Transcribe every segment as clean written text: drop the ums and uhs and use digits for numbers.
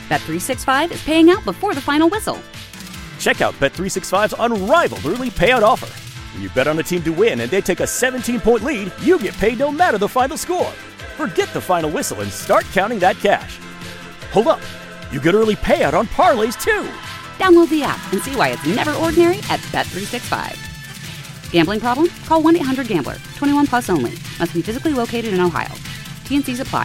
Bet365 is paying out before the final whistle. Check out Bet365's unrivaled early payout offer. When you bet on a team to win and they take a 17-point lead, you get paid no matter the final score. Forget the final whistle and start counting that cash. Hold up. You get early payout on parlays, too. Download the app and see why it's never ordinary at Bet365. Gambling problem? Call 1-800-GAMBLER. 21 plus only. Must be physically located in Ohio. T&Cs apply.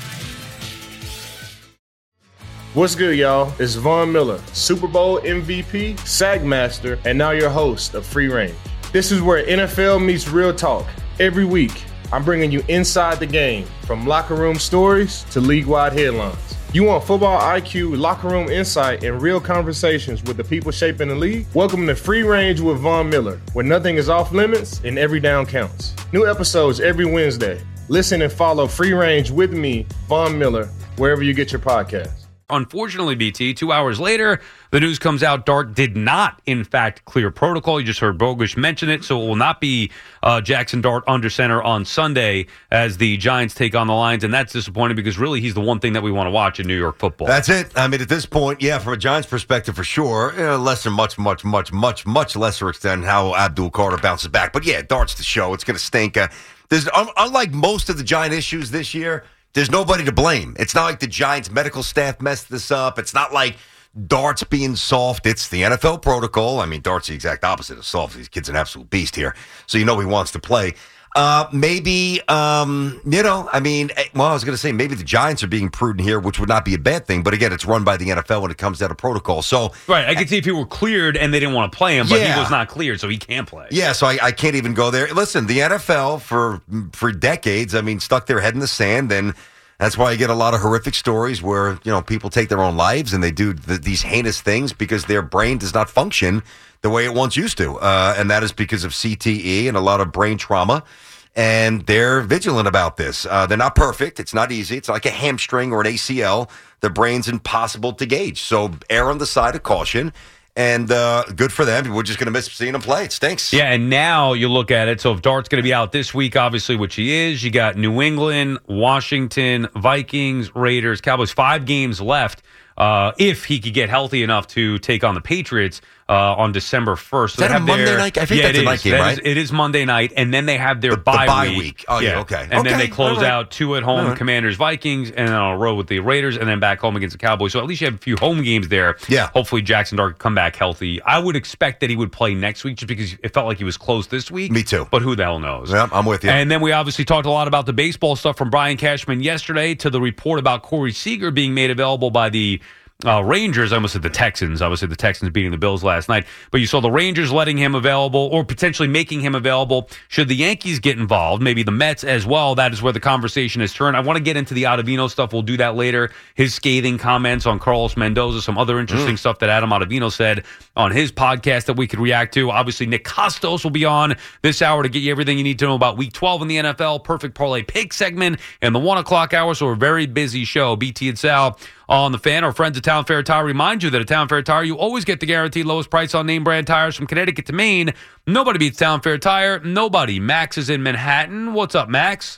What's good, y'all? It's Von Miller, Super Bowl MVP, Sack Master, and now your host of Free Range. This is where NFL meets real talk. Every week, I'm bringing you inside the game, from locker room stories to league-wide headlines. You want football IQ, locker room insight, and real conversations with the people shaping the league? Welcome to Free Range with Von Miller, where nothing is off limits and every down counts. New episodes every Wednesday. Listen and follow Free Range with me, Von Miller, wherever you get your podcasts. Unfortunately, BT, 2 hours later, the news comes out Dart did not, in fact, clear protocol. You just heard Bogusch mention it, so it will not be Jackson Dart under center on Sunday as the Giants take on the Lions, and that's disappointing because really he's the one thing that we want to watch in New York football. That's it. I mean, at this point, yeah, from a Giants perspective, for sure, lesser, much lesser extent how Abdul Carter bounces back. But yeah, Dart's the show. It's going to stink. There's unlike most of the Giant issues this year, there's nobody to blame. It's not like the Giants medical staff messed this up. It's not like Dart's being soft. It's the NFL protocol. I mean, Dart's the exact opposite of soft. This kid's an absolute beast here. So you know he wants to play. Maybe, I was going to say maybe the Giants are being prudent here, which would not be a bad thing. But again, it's run by the NFL when it comes down to protocol. So right, I could see if he were cleared and they didn't want to play him, but he was not cleared, so he can't play. Yeah, so I can't even go there. Listen, the NFL for decades, I mean, stuck their head in the sand, and that's why you get a lot of horrific stories where, people take their own lives and they do these heinous things because their brain does not function the way it once used to. And that is because of CTE and a lot of brain trauma. And they're vigilant about this. They're not perfect. It's not easy. It's like a hamstring or an ACL. The brain's impossible to gauge. So err on the side of caution. And good for them. We're just going to miss seeing him play. It stinks. Yeah, and now you look at it. So if Dart's going to be out this week, obviously, which he is, you got New England, Washington, Vikings, Raiders, Cowboys, 5 games left. If he could get healthy enough to take on the Patriots on December 1st. Is that a Monday night? I think that's a night game, right? It is Monday night, and then they have their bye week. Oh, yeah, okay. And then they close out 2 at home, Commanders, Vikings, and then on a road with the Raiders, and then back home against the Cowboys. So at least you have a few home games there. Yeah. Hopefully Jackson Dart can come back healthy. I would expect that he would play next week just because it felt like he was close this week. Me too. But who the hell knows? Yeah, I'm with you. And then we obviously talked a lot about the baseball stuff from Brian Cashman yesterday to the report about Corey Seager being made available by the Rangers. I almost said the Texans. Obviously, the Texans beating the Bills last night. But you saw the Rangers letting him available or potentially making him available. Should the Yankees get involved, maybe the Mets as well, that is where the conversation has turned. I want to get into the Ottavino stuff. We'll do that later. His scathing comments on Carlos Mendoza, some other interesting stuff that Adam Ottavino said on his podcast that we could react to. Obviously, Nick Costos will be on this hour to get you everything you need to know about Week 12 in the NFL. Perfect Parlay Pick segment in the 1 o'clock hour. So a very busy show. BT and Sal on the Fan. Our friends at Town Fair Tire remind you that at Town Fair Tire, you always get the guaranteed lowest price on name brand tires from Connecticut to Maine. Nobody beats Town Fair Tire. Nobody. Max is in Manhattan. What's up, Max?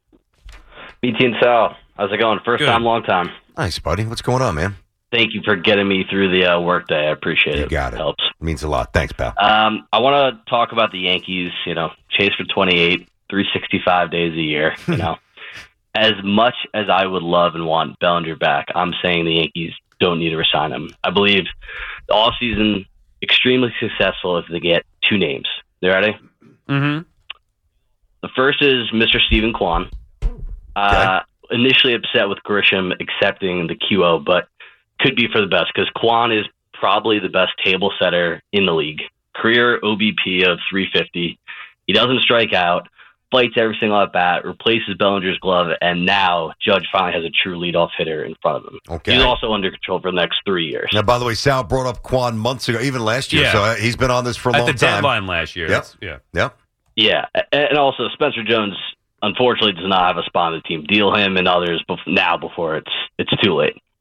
BT and Sal. How's it going? First time, long time. Nice, buddy. What's going on, man? Thank you for getting me through the workday. I appreciate it. You got it. Helps. Means a lot. Thanks, pal. I want to talk about the Yankees. Chase for 28, 365 days a year. As much as I would love and want Bellinger back, I'm saying the Yankees don't need to resign him. I believe the offseason extremely successful if they get 2 names. You ready? Mm-hmm. The first is Mr. Stephen Kwan. Initially upset with Grisham accepting the QO, but could be for the best because Kwan is probably the best table setter in the league. Career OBP of 350. He doesn't strike out. Fights every single at bat, replaces Bellinger's glove, and now Judge finally has a true leadoff hitter in front of him. Okay. He's also under control for the next 3 years. Now, by the way, Sal brought up Quan months ago, even last year, so he's been on this for a long time. At the deadline last year. Yep. Yeah, and also Spencer Jones, unfortunately, does not have a spot on the team. Deal him and others now before it's too late.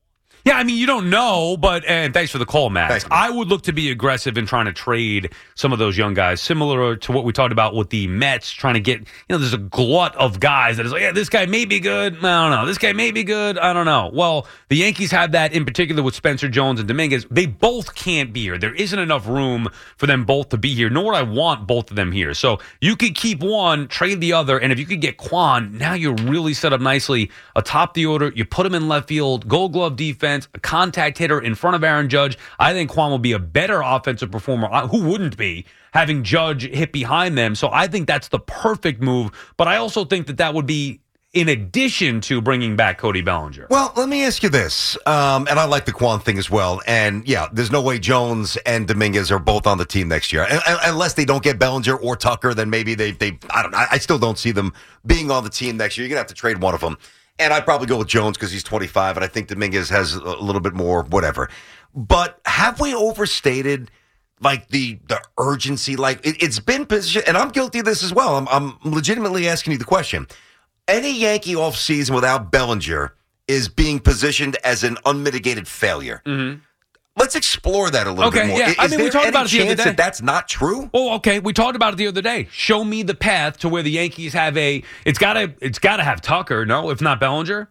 Yeah, I mean, you don't know, and thanks for the call, Matt. Thanks, Matt. I would look to be aggressive in trying to trade some of those young guys, similar to what we talked about with the Mets, trying to get, there's a glut of guys that is like, yeah, this guy may be good. I don't know. This guy may be good. I don't know. Well, the Yankees have that in particular with Spencer Jones and Dominguez. They both can't be here. There isn't enough room for them both to be here, nor would I want both of them here. So you could keep one, trade the other, and if you could get Kwan, now you're really set up nicely atop the order. You put him in left field, Gold Glove defense, a contact hitter in front of Aaron Judge. I think Kwan will be a better offensive performer. Who wouldn't be having Judge hit behind them? So I think that's the perfect move. But I also think that would be in addition to bringing back Cody Bellinger. Well, let me ask you this, and I like the Kwan thing as well. And yeah, there's no way Jones and Dominguez are both on the team next year, unless they don't get Bellinger or Tucker. Then maybe they I don't know. I still don't see them being on the team next year. You're gonna have to trade one of them. And I'd probably go with Jones because he's 25, and I think Dominguez has a little bit more, whatever. But have we overstated, like, the urgency? Like, it's been positioned, and I'm guilty of this as well. I'm legitimately asking you the question. Any Yankee offseason without Bellinger is being positioned as an unmitigated failure. Mm-hmm. Let's explore that a little bit more. Yeah. We talked about it the other day. That that's not true? Oh, okay. We talked about it the other day. Show me the path to where the Yankees have it's gotta have Tucker, no? If not Bellinger?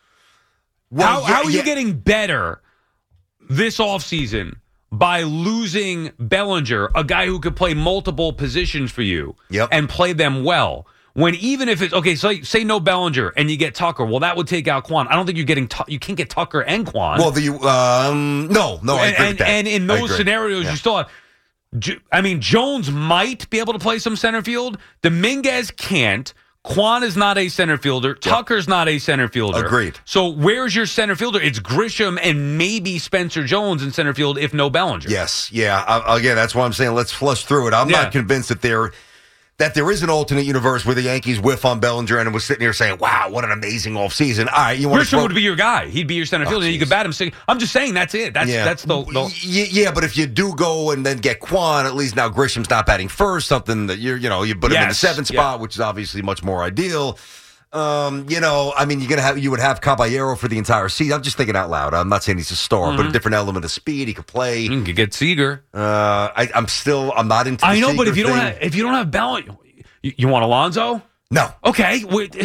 Well, how are you getting better this offseason by losing Bellinger, a guy who could play multiple positions for you and play them well? When even if it's okay, so say no Bellinger and you get Tucker, well, that would take out Kwan. I don't think you're getting you can't get Tucker and Kwan. Well, no, I agree with that. And in those scenarios, you still have. I mean, Jones might be able to play some center field. Dominguez can't. Kwan is not a center fielder. Tucker's not a center fielder. Agreed. So where's your center fielder? It's Grisham and maybe Spencer Jones in center field if no Bellinger. Yes, yeah. Again, that's why I'm saying let's flush through it. I'm not convinced that there is an alternate universe where the Yankees whiff on Bellinger and was sitting here saying, wow, what an amazing offseason. All right, you want Grisham would be your guy. He'd be your center fielder, and you could bat him. I'm just saying that's it. That's the Yeah, but if you do go and then get Kwan, at least now Grisham's not batting first, something that you put him in the seventh spot, which is obviously much more ideal. I mean, you would have Caballero for the entire season. I'm just thinking out loud. I'm not saying he's a star, but a different element of speed. He could play. You can get Seager. I'm not into. I know, but if you don't have Bellinger, you want Alonso? No. Okay.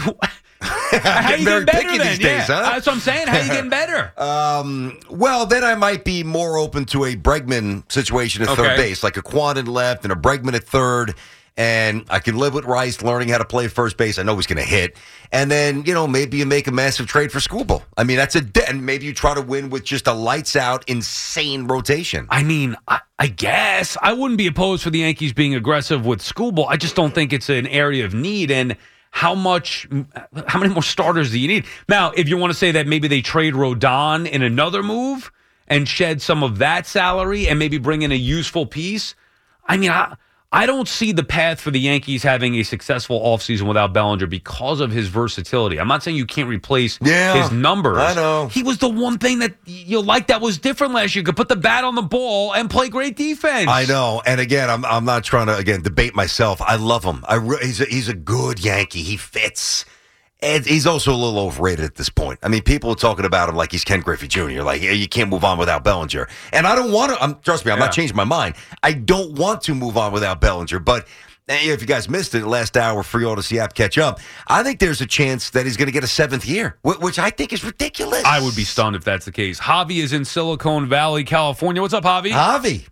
How you getting better then? These days, huh? That's what I'm saying. How you getting better? Well, then I might be more open to a Bregman situation at third base, like a Kwan in left and a Bregman at third. And I can live with Rice learning how to play first base. I know he's going to hit. And then, maybe you make a massive trade for Skubal. I mean, and maybe you try to win with just a lights-out, insane rotation. I mean, I guess. I wouldn't be opposed for the Yankees being aggressive with Skubal. I just don't think it's an area of need. And how many more starters do you need? Now, if you want to say that maybe they trade Rodon in another move and shed some of that salary and maybe bring in a useful piece, I mean, I don't see the path for the Yankees having a successful offseason without Bellinger because of his versatility. I'm not saying you can't replace his numbers. I know. He was the one thing that that was different last year. You could put the bat on the ball and play great defense. I know. And again, I'm not trying to, debate myself. I love him. He's a good Yankee. He fits. And he's also a little overrated at this point. I mean, people are talking about him like he's Ken Griffey Jr. Like, you can't move on without Bellinger. And I don't want to. Trust me, I'm not changing my mind. I don't want to move on without Bellinger. But if you guys missed it, last hour, free Odyssey app, catch up. I think there's a chance that he's going to get a seventh year, which I think is ridiculous. I would be stunned if that's the case. Javi is in Silicon Valley, California. What's up, Javi? Javi.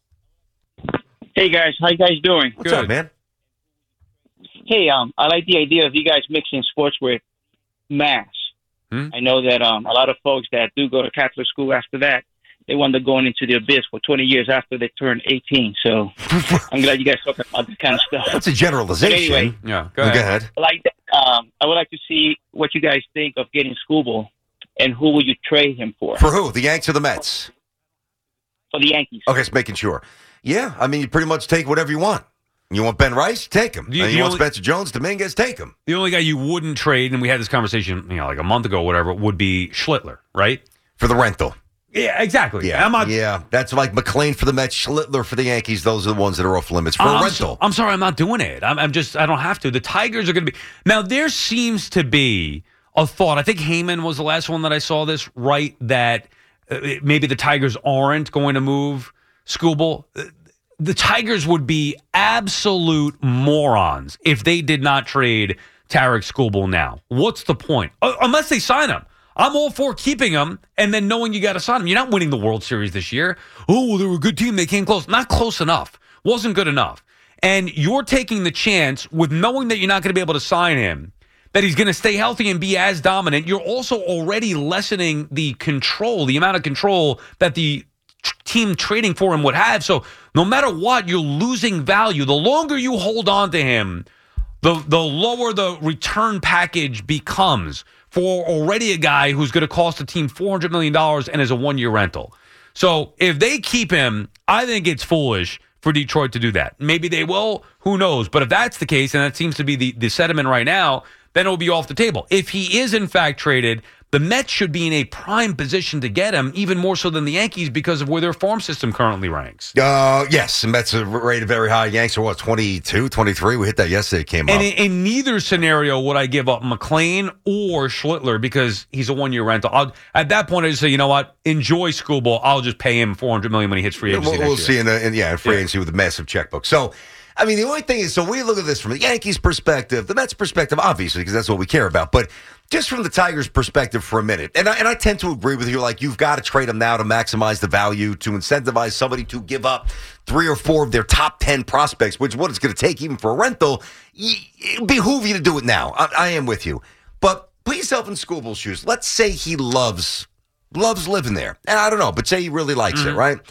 Hey, guys. How you guys doing? What's up, man? Hey, I like the idea of you guys mixing sports with mass. I know that a lot of folks that do go to Catholic school after that, they wind up going into the abyss for 20 years after they turn 18. So I'm glad you guys talk about this kind of stuff. That's a generalization. But anyway, go ahead. I like that. I would like to see what you guys think of getting Skubal, and who would you trade him for? For who? The Yanks or the Mets? For the Yankees. Okay, just making sure. Yeah, I mean, you pretty much take whatever you want. You want Ben Rice? Take him. You want Spencer Jones, Dominguez? Take him. The only guy you wouldn't trade, and we had this conversation, like a month ago, or whatever, would be Schlittler, right? For the rental. Yeah, exactly. Yeah, that's like McLean for the Mets, Schlittler for the Yankees. Those are the ones that are off limits for a rental. I'm sorry, I'm not doing it. I don't have to. The Tigers are going to be. Now, there seems to be a thought. I think Heyman was the last one that I saw this, right, that maybe the Tigers aren't going to move Skubal. The Tigers would be absolute morons if they did not trade Tarik Skubal now. What's the point? Unless they sign him. I'm all for keeping him and then knowing you got to sign him. You're not winning the World Series this year. Oh, well, they were a good team. They came close. Not close enough. Wasn't good enough. And you're taking the chance with knowing that you're not going to be able to sign him, that he's going to stay healthy and be as dominant. You're also already lessening the control, the amount of control that the team trading for him would have. So no matter what, you're losing value. The longer you hold on to him, the lower the return package becomes for already a guy who's going to cost the team $400 million and is a one-year rental. So if they keep him, I think it's foolish for Detroit to do that. Maybe they will. Who knows? But if that's the case, and that seems to be the sentiment right now, then it will be off the table. If he is in fact traded, the Mets should be in a prime position to get him, even more so than the Yankees because of where their farm system currently ranks. Yes, the Mets are rated very high. Yankees are, 22, 23? We hit that yesterday, it came up. And in neither scenario would I give up McClain or Schlittler because he's a one-year rental. At that point, I just say, you know what? Enjoy Skubal. I'll just pay him $400 million when he hits free agency We'll next see year. in free agency with a massive checkbook. So, I mean, the only thing is, so we look at this from the Yankees' perspective, the Mets' perspective, obviously, because that's what we care about. But just from the Tigers' perspective for a minute, and I tend to agree with you, like, you've got to trade them now to maximize the value, to incentivize somebody to give up 3 or 4 of their top 10 prospects, which is what it's going to take even for a rental. It behoove you to do it now. I am with you. But put yourself in Skubal's shoes. Let's say he loves living there. And I don't know, but say he really likes it, right?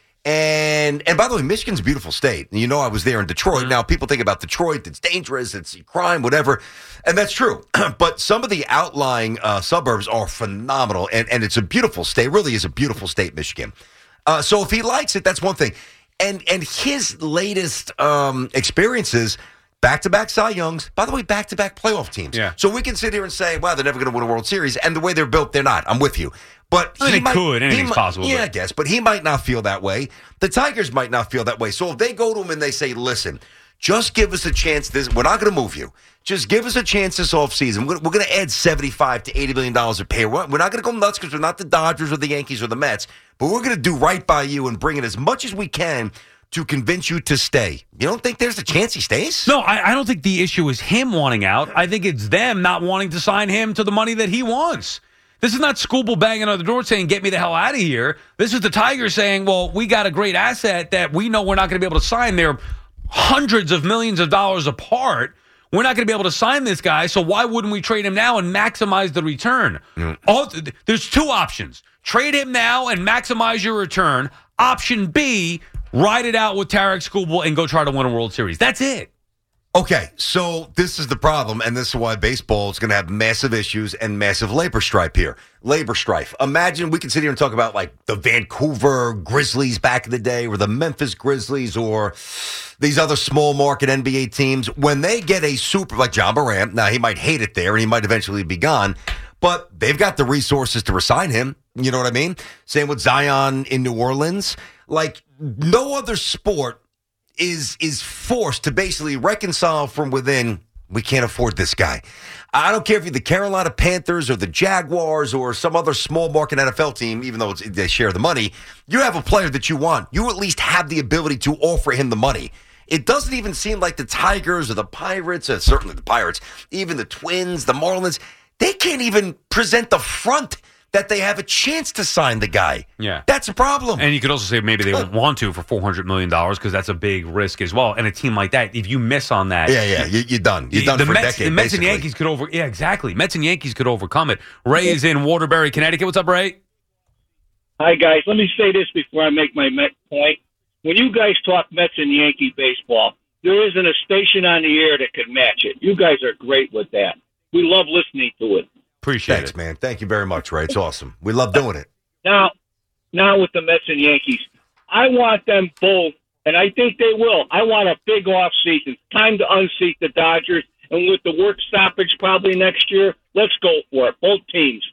And by the way, Michigan's a beautiful state. You know, I was there in Detroit. Now, people think about Detroit, it's dangerous, it's crime, whatever. And that's true. But some of the outlying suburbs are phenomenal. And it's a beautiful state. It really is a beautiful state, Michigan. So if he likes it, that's one thing. And his latest experiences, back-to-back Cy Youngs, by the way, back-to-back playoff teams. Yeah. So we can sit here and say, wow, they're never going to win a World Series. And the way they're built, they're not. I'm with you. But I mean, anything's possible. Yeah, I guess. But he might not feel that way. The Tigers might not feel that way. So if they go to him and they say, listen, just give us a chance. We're not going to move you. Just give us a chance this offseason. We're going to add $75 to $80 million of pay. We're not going to go nuts because we're not the Dodgers or the Yankees or the Mets. But we're going to do right by you and bring in as much as we can to convince you to stay. You don't think there's a chance he stays? No, I don't think the issue is him wanting out. I think it's them not wanting to sign him to the money that he wants. This is not Skubal banging on the door saying, get me the hell out of here. This is the Tigers saying, well, we got a great asset that we know we're not going to be able to sign. They're hundreds of millions of dollars apart. We're not going to be able to sign this guy, so why wouldn't we trade him now and maximize the return? There's 2 options. Trade him now and maximize your return. Option B, ride it out with Tarik Skubal and go try to win a World Series. That's it. Okay, so this is the problem, and this is why baseball is going to have massive issues and massive labor strife here. Labor strife. Imagine we could sit here and talk about, like, the Vancouver Grizzlies back in the day or the Memphis Grizzlies or these other small market NBA teams. When they get a super, like John Morant, now he might hate it there and he might eventually be gone, but they've got the resources to resign him. You know what I mean? Same with Zion in New Orleans. Like, no other sport is forced to basically reconcile from within, we can't afford this guy. I don't care if you're the Carolina Panthers or the Jaguars or some other small market NFL team, even though they share the money, you have a player that you want. You at least have the ability to offer him the money. It doesn't even seem like the Tigers or the Pirates, or certainly the Pirates, even the Twins, the Marlins, they can't even present the front that they have a chance to sign the guy. Yeah. That's a problem. And you could also say maybe they want to for $400 million because that's a big risk as well. And a team like that, if you miss on that. You're done. You're done for a decade, The Mets and Yankees could exactly. Mets and Yankees could overcome it. Ray is in Waterbury, Connecticut. What's up, Ray? Hi, guys. Let me say this before I make my Met point. When you guys talk Mets and Yankee baseball, there isn't a station on the air that could match it. You guys are great with that. We love listening to it. Appreciate Thanks, man. Thank you very much, Ray. It's awesome. We love doing it. Now with the Mets and Yankees, I want them both, and I think they will. I want a big off season. Time to unseat the Dodgers, and with the work stoppage probably next year, let's go for it. Both teams.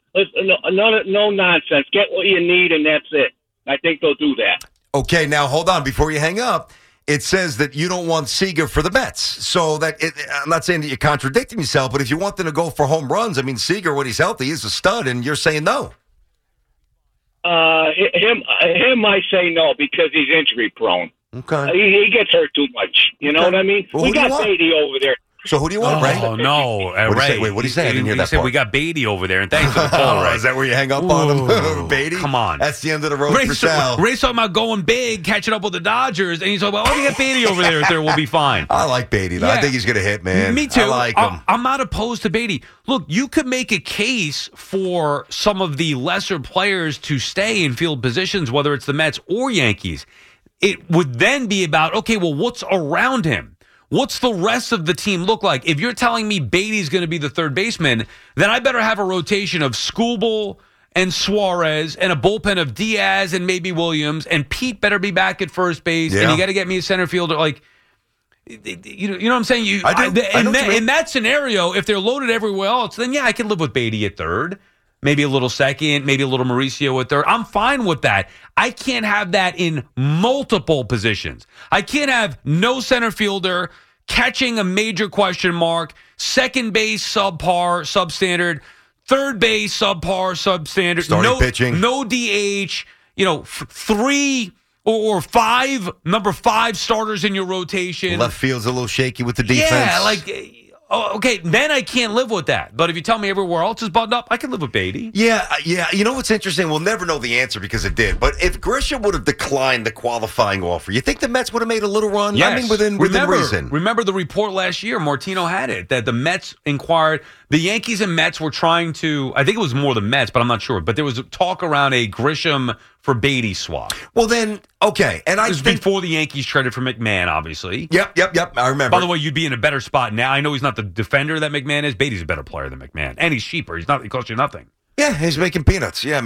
No nonsense. Get what you need, and that's it. I think they'll do that. Okay, now hold on. Before you hang up, it says that you don't want Seager for the Mets. So I'm not saying that you're contradicting yourself, but if you want them to go for home runs, I mean, Seager, when he's healthy, is a stud, and you're saying no. him, I say no because he's injury prone. Okay. He gets hurt too much. You know what I mean? Well, we got Beatty over there. So who do you want, Ray? Oh, no. Ray. What do you say? I didn't hear that said part. we got Beatty over there, and thanks for the call, Ray. Is that where you hang up on him? Beatty? Come on. That's the end of the road for Sal. Ray's talking about going big, catching up with the Dodgers, and he's talking about, we got Beatty over there. We'll be fine. I like Beatty, though. Yeah. I think he's going to hit, man. Me too. I like him. I'm not opposed to Beatty. Look, you could make a case for some of the lesser players to stay in field positions, whether it's the Mets or Yankees. It would then be about, okay, well, what's around him? What's the rest of the team look like? If you're telling me Beatty's going to be the third baseman, then I better have a rotation of Skubal and Suarez and a bullpen of Diaz and maybe Williams, and Pete better be back at first base, and you got to get me a center fielder. Like, you know what I'm saying? In that scenario, if they're loaded everywhere else, then yeah, I can live with Beatty at third. Maybe a little second, maybe a little Mauricio at third. I'm fine with that. I can't have that in multiple positions. I can't have no center fielder, catching a major question mark, second base subpar, substandard, third base subpar, substandard, starting pitching, no DH, three or five, number 5 starters in your rotation. Left field's a little shaky with the defense. Yeah, okay, then I can't live with that. But if you tell me everywhere else is buttoned up, I can live with Beatty. Yeah. You know what's interesting? We'll never know the answer because it did. But if Grisham would have declined the qualifying offer, you think the Mets would have made a little run? Yes. I mean, within reason. Remember the report last year? Martino had it, that the Mets inquired. The Yankees and Mets were trying to, I think it was more the Mets, but I'm not sure. But there was talk around a Grisham for Beatty swap. Well, then, okay. And it was before the Yankees traded for McMahon, obviously. Yep. I remember. By the way, you'd be in a better spot now. I know he's not the defender that McMahon is. Beatty's a better player than McMahon. And he's cheaper. He costs you nothing. Yeah, he's making peanuts. Yeah,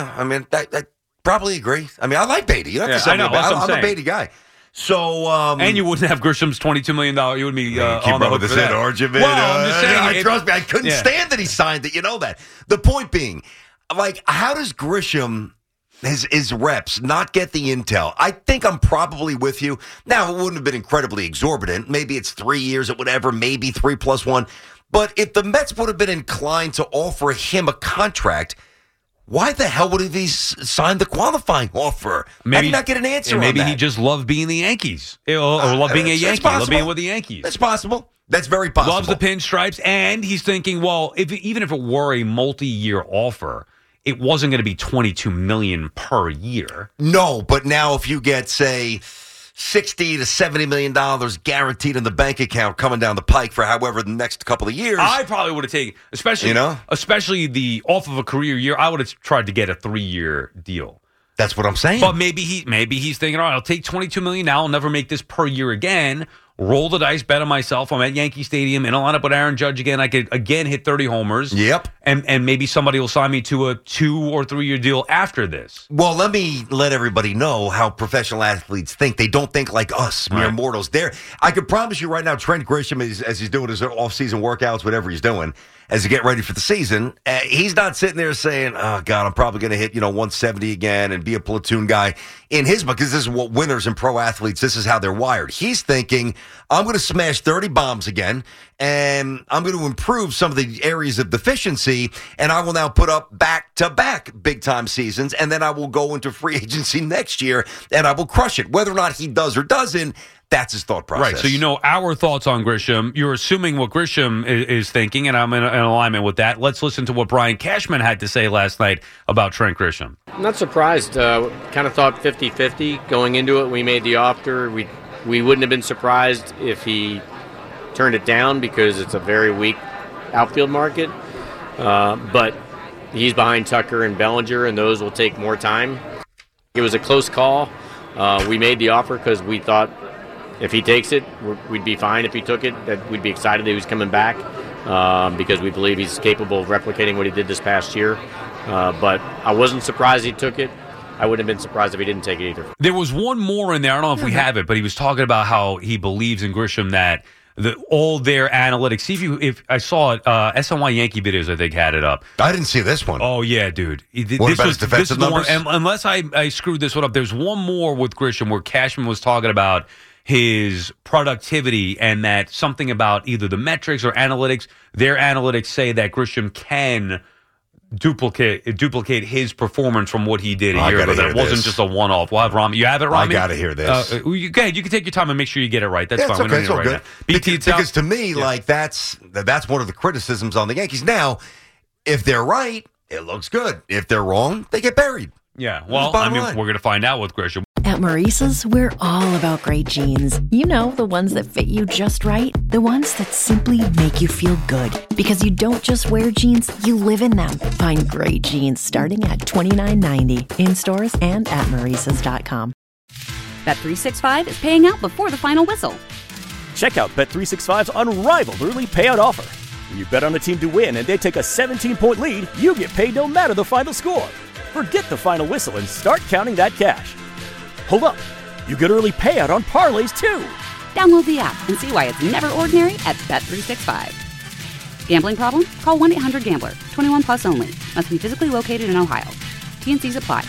I probably agree. I mean, I like Beatty. You don't have to say I know, I'm a Beatty guy. So, and you wouldn't have Grisham's $22 million. You would be on the hook for that. Argument. Well, I'm just saying. Trust me, I couldn't stand that he signed it. You know that. The point being, like, how does Grisham, his reps, not get the intel? I think I'm probably with you. Now, it wouldn't have been incredibly exorbitant. Maybe it's 3 years or whatever, maybe 3+1. But if the Mets would have been inclined to offer him a contract, why the hell would he signed the qualifying offer? Maybe, how did you not get an answer on maybe that? he just loved being the Yankees. Or loved being a Yankee. Loved being with the Yankees. That's possible. That's very possible. Loves the pinstripes. And he's thinking, well, even if it were a multi-year offer, it wasn't going to be $22 million per year. No, but now if you get, say, $60 to $70 million guaranteed in the bank account coming down the pike for however the next couple of years, I probably would have taken, especially the off of a career year. I would have tried to get a 3-year deal. That's what I'm saying. But maybe he's thinking, all right, I'll take $22 million now. I'll never make this per year again. Roll the dice, bet on myself. I'm at Yankee Stadium in a lineup with Aaron Judge again. I could again hit 30 homers. Yep. And maybe somebody will sign me to a 2 or 3 year deal after this. Well, let me let everybody know how professional athletes think. They don't think like us, mere mortals. I can promise you right now, Trent Grisham, as he's doing his off-season workouts, whatever he's doing, as he get ready for the season, he's not sitting there saying, oh, God, I'm probably going to hit 170 again and be a platoon guy in his book, because this is what winners and pro athletes, this is how they're wired. He's thinking, I'm going to smash 30 bombs again, and I'm going to improve some of the areas of deficiency, and I will now put up back-to-back big-time seasons, and then I will go into free agency next year, and I will crush it. Whether or not he does or doesn't, that's his thought process. Right, so our thoughts on Grisham. You're assuming what Grisham is thinking, and I'm in alignment with that. Let's listen to what Brian Cashman had to say last night about Trent Grisham. I'm not surprised. Kind of thought 50-50 going into it. We made the offer. We wouldn't have been surprised if he turned it down because it's a very weak outfield market. But he's behind Tucker and Bellinger, and those will take more time. It was a close call. We made the offer because we thought if he takes it, we'd be fine. If he took it, that we'd be excited that he was coming back because we believe he's capable of replicating what he did this past year. But I wasn't surprised he took it. I wouldn't have been surprised if he didn't take it either. There was one more in there. I don't know if we have it, but he was talking about how he believes in Grisham that all their analytics. See if I saw it. SNY Yankee videos, I think, had it up. I didn't see this one. Oh yeah, dude. What about his defensive numbers? Unless I screwed this one up, there's one more with Grisham where Cashman was talking about his productivity and that something about either the metrics or analytics. Their analytics say that Grisham can duplicate his performance from what he did a year ago. That wasn't just a one-off. We'll have Rami. You have it, Rami? I got to hear this. You can take your time and make sure you get it right. That's fine. It's okay. It's all good. Because to me, Yeah. like that's one of the criticisms on the Yankees. Now, if they're right, it looks good. If they're wrong, they get buried. Yeah. Well, I mean, we're going to find out with Grisham. At Maurice's, we're all about great jeans. You know, the ones that fit you just right. The ones that simply make you feel good. Because you don't just wear jeans, you live in them. Find great jeans starting at $29.90 in stores and at Maurice's.com. Bet365 is paying out before the final whistle. Check out Bet365's unrivaled early payout offer. When you bet on a team to win and they take a 17-point lead, you get paid no matter the final score. Forget the final whistle and start counting that cash. Hold up. You get early payout on parlays, too. Download the app and see why it's never ordinary at Bet365. Gambling problem? Call 1-800-GAMBLER. 21 plus only. Must be physically located in Ohio. T&Cs apply.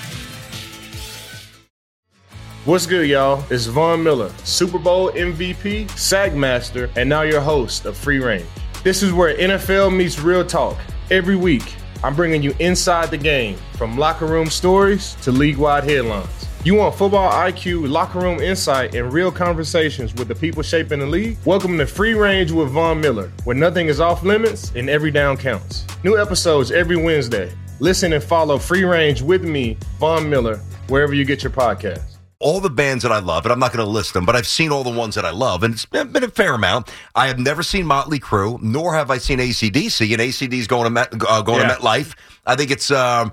What's good, y'all? It's Von Miller, Super Bowl MVP, SAG Master, and now your host of Free Range. This is where NFL meets real talk. Every week, I'm bringing you inside the game, from locker room stories to league-wide headlines. You want football IQ, locker room insight, and real conversations with the people shaping the league? Welcome to Free Range with Von Miller, where nothing is off limits and every down counts. New episodes every Wednesday. Listen and follow Free Range with me, Von Miller, wherever you get your podcasts. All the bands that I love, and I'm not going to list them, but I've seen all the ones that I love, and it's been a fair amount. I have never seen Motley Crue, nor have I seen AC/DC, and AC/DC going to MetLife. I think it's,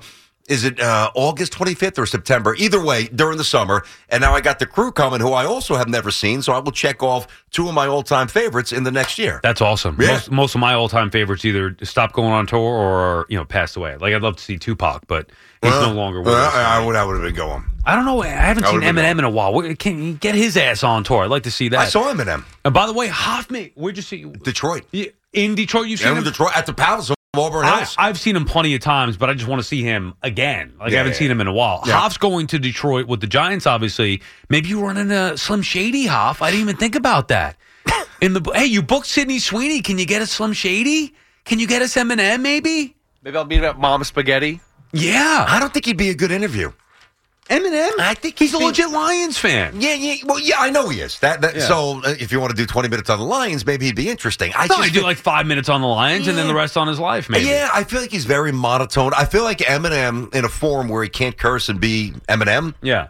is it August 25th or September? Either way, during the summer. And now I got the Crew coming, who I also have never seen, so I will check off two of my all-time favorites in the next year. That's awesome. Yeah. Most of my all-time favorites either stopped going on tour or passed away. Like, I'd love to see Tupac, but he's no longer with us. I would have been going. I don't know. I haven't seen Eminem in a while. Can you get his ass on tour? I'd like to see that. I saw Eminem. And by the way, Hoffman, where'd you see? Detroit. Yeah, in Detroit, you've seen him? Detroit, at the Palace of Auburn Hills. I've seen him plenty of times, but I just want to see him again. I haven't seen him in a while. Yeah. Hoff's going to Detroit with the Giants, obviously. Maybe you run into Slim Shady, Hoff. I didn't even think about that. Hey, you booked Sidney Sweeney. Can you get us Slim Shady? Can you get us Eminem, maybe? Maybe I'll meet him at Mama Spaghetti. Yeah. I don't think he'd be a good interview. Eminem? I think he's a legit Lions fan. Yeah. Well, yeah, I know he is. So if you want to do 20 minutes on the Lions, maybe he'd be interesting. I do like 5 minutes on the Lions and then the rest on his life, maybe. Yeah, I feel like he's very monotone. I feel like Eminem in a form where he can't curse and be Eminem. Yeah.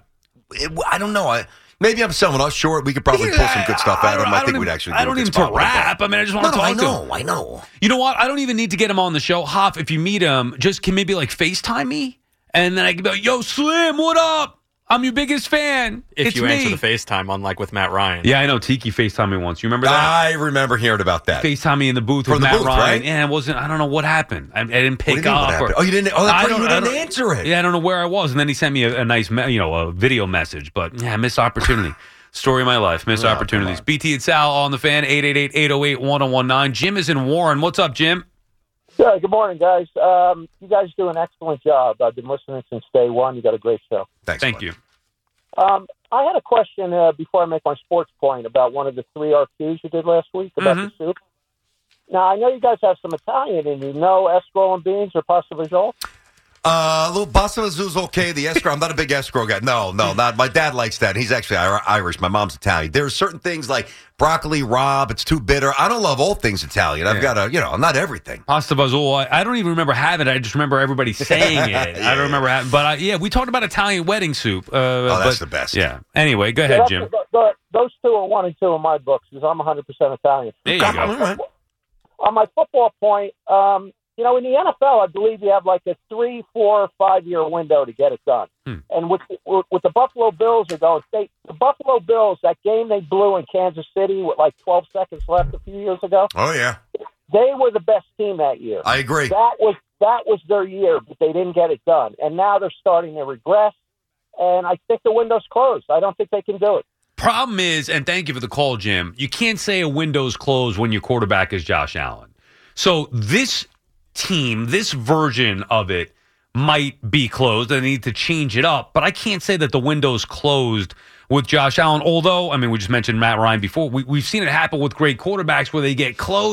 I don't know. Maybe I'm selling us short. We could probably pull some good stuff out of him. I think we'd actually do I don't even to rap. I mean, I just want to talk to him. I know. You know what? I don't even need to get him on the show. Hoff, if you meet him, just can maybe like FaceTime me? And then I can be like, yo, Slim, what up? I'm your biggest fan. If you answer the FaceTime, unlike with Matt Ryan. Yeah, I know. Tiki FaceTimed me once. You remember that? I remember hearing about that. FaceTime me in the booth with Matt Ryan. Right? Yeah, it wasn't. I don't know what happened. I didn't pick up. You didn't. Oh, that's right. You didn't answer it. Yeah, I don't know where I was. And then he sent me a nice, a video message. But yeah, missed opportunity. Story of my life. Missed opportunities. BT and Sal on the fan. 888-808-1019. Jim is in Warren. What's up, Jim? Yeah, good morning, guys. You guys do an excellent job. I've been listening since day one. You got a great show. Thank you. I had a question before I make my sports point about one of the 3 RQs you did last week about the soup. Now, I know you guys have some Italian in you. No escrow and beans or pasta vajol? A little pasta vajol's okay. The escrow, I'm not a big escrow guy. No, not. My dad likes that. He's actually Irish. My mom's Italian. There are certain things like broccoli rabe. It's too bitter. I don't love all things Italian. I've got not everything. Pasta vajol. I don't even remember having it. I just remember everybody saying it. I don't remember having. But we talked about Italian wedding soup. That's the best. Yeah. Anyway, go ahead, Jim. Those two are 1 and 2 in my books because I'm 100% Italian. There you go. On my football point, in the NFL, I believe you have like a 3, 4, 5 year window to get it done. And with the Buffalo Bills the Buffalo Bills, that game they blew in Kansas City with like 12 seconds left a few years ago. Oh yeah, they were the best team that year. I agree. That was their year, but they didn't get it done, and now they're starting to regress. And I think the window's closed. I don't think they can do it. Problem is, and thank you for the call, Jim. You can't say a window's closed when your quarterback is Josh Allen. So this team, this version of it might be closed. They need to change it up, but I can't say that the window's closed with Josh Allen. Although, I mean, we just mentioned Matt Ryan before. We've seen it happen with great quarterbacks where they get close,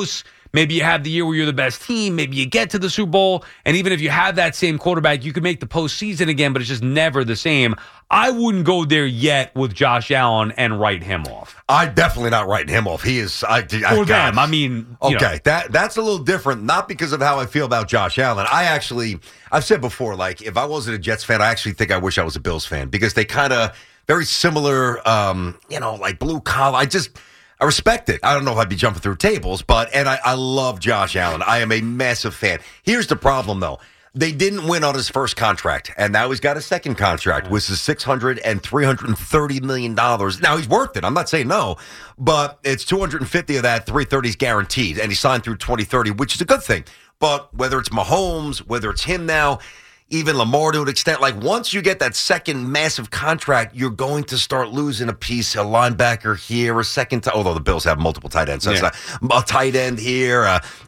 Maybe you have the year where you're the best team. Maybe you get to the Super Bowl. And even if you have that same quarterback, you can make the postseason again, but it's just never the same. I wouldn't go there yet with Josh Allen and write him off. I'm definitely not writing him off. He is. For them, I mean. Okay, that's a little different, not because of how I feel about Josh Allen. I've said before, like, if I wasn't a Jets fan, I actually think I wish I was a Bills fan because they kind of very similar, like blue collar. I respect it. I don't know if I'd be jumping through tables, but I love Josh Allen. I am a massive fan. Here's the problem, though. They didn't win on his first contract, and now he's got a second contract, which is $600 and $330 million. Now, he's worth it. I'm not saying no, but it's $250 of that, $330 is guaranteed, and he signed through 2030, which is a good thing. But whether it's Mahomes, whether it's him now, even Lamar to an extent, like once you get that second massive contract, you're going to start losing a piece, a linebacker here, although the Bills have multiple tight ends. So it's a tight end here,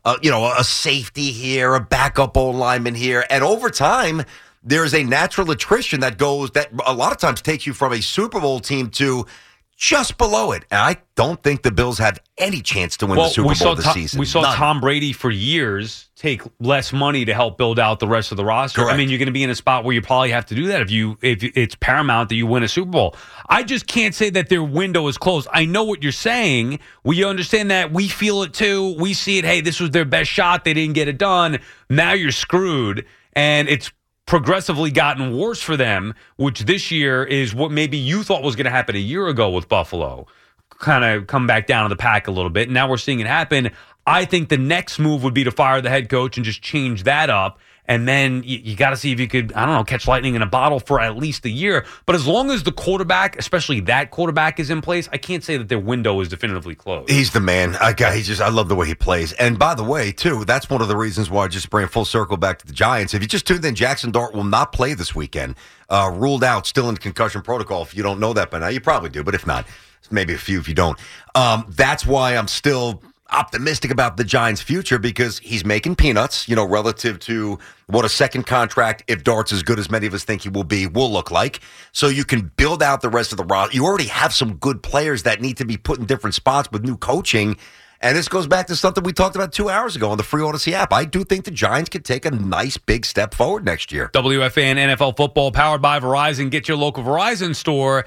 a safety here, a backup old lineman here. And over time, there's a natural attrition that a lot of times takes you from a Super Bowl team to just below it. And I don't think the Bills have any chance to win the Super Bowl this season. We saw Tom Brady for years take less money to help build out the rest of the roster. Correct. I mean, you're going to be in a spot where you probably have to do that if it's paramount that you win a Super Bowl. I just can't say that their window is closed. I know what you're saying. We understand that. We feel it too. We see it. Hey, this was their best shot. They didn't get it done. Now you're screwed. And it's progressively gotten worse for them, which this year is what maybe you thought was going to happen a year ago with Buffalo. Kind of come back down to the pack a little bit. Now we're seeing it happen. I think the next move would be to fire the head coach and just change that up. And then you got to see if you could, catch lightning in a bottle for at least a year. But as long as the quarterback, especially that quarterback, is in place, I can't say that their window is definitively closed. He's the man. I love the way he plays. And by the way, too, that's one of the reasons why I just bring full circle back to the Giants. If you just tuned in, Jackson Dart will not play this weekend. Ruled out, still in concussion protocol. If you don't know that by now, you probably do. But if not, maybe a few if you don't. That's why I'm still optimistic about the Giants' future because he's making peanuts, relative to what a second contract, if Dart's as good as many of us think he will look like. So you can build out the rest of the roster. You already have some good players that need to be put in different spots with new coaching. And this goes back to something we talked about 2 hours ago on the Free Odyssey app. I do think the Giants could take a nice big step forward next year. WFAN NFL football powered by Verizon. Get your local Verizon store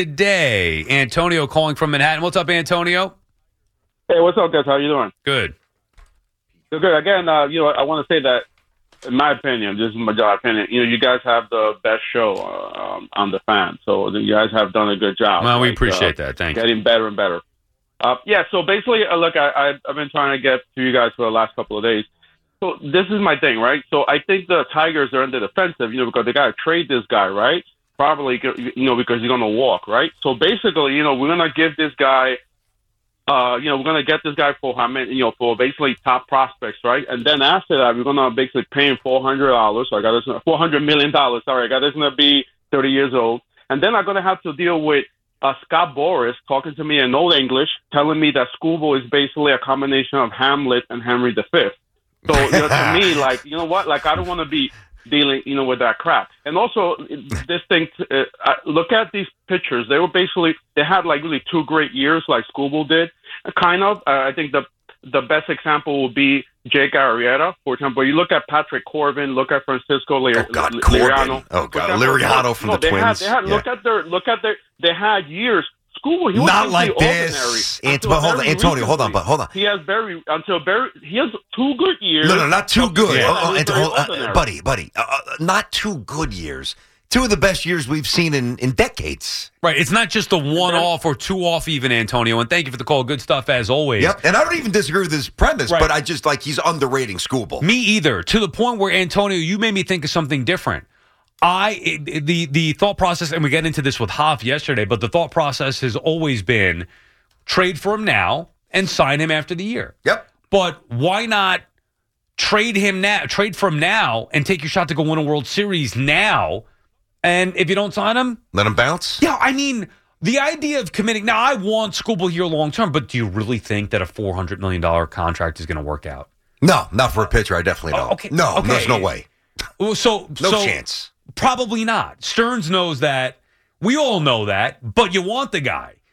today. Antonio calling from Manhattan. What's up, Antonio? Hey, what's up, guys? How you doing? Good. Good. Again, I want to say that, in my opinion, this is my opinion, you guys have the best show on the fan. So you guys have done a good job. Well, we appreciate that. Thank you. Getting better and better. So basically, look, I've been trying to get to you guys for the last couple of days. So this is my thing, right? So I think the Tigers are in the defensive, because they got to trade this guy, right? Probably, because he's going to walk, right? So basically, we're going to give this guy we're going to get this guy for how many, for basically top prospects, right? And then after that, we're going to basically pay him $400. So I got this $400 million. Sorry, I got this going to be 30 years old. And then I'm going to have to deal with Scott Boras talking to me in Old English, telling me that Schoolboy is basically a combination of Hamlet and Henry V. So to me, I don't want to be dealing, with that crap. And also, this thing, look at these pictures. They had really 2 great years like Schoolboy did, kind of. I think the best example would be Jake Arrieta, for example. You look at Patrick Corbin, look at Francisco Liriano. Liriano from the Twins. They had years. Schoolboy, he was not like this. Antonio, hold on. He has he has 2 good years. No, not 2 good. Buddy, not 2 good years. 2 of the best years we've seen in decades. Right. It's not just a 1 off or 2 off even, Antonio. And thank you for the call. Good stuff as always. Yep. And I don't even disagree with this premise, right. But I just he's underrating Schoolboy. Me either. To the point where, Antonio, you made me think of something different. The thought process, and we get into this with Hoff yesterday, but the thought process has always been trade for him now and sign him after the year. Yep. But why not trade for him now and take your shot to go win a World Series now? And if you don't sign him, let him bounce? Yeah, I mean, the idea of committing. Now, I want Schoolboy here long term, but do you really think that a $400 million contract is going to work out? No, not for a pitcher. I definitely don't. Okay. No, there's no way. No chance. Probably not. Stearns knows that. We all know that, but you want the guy.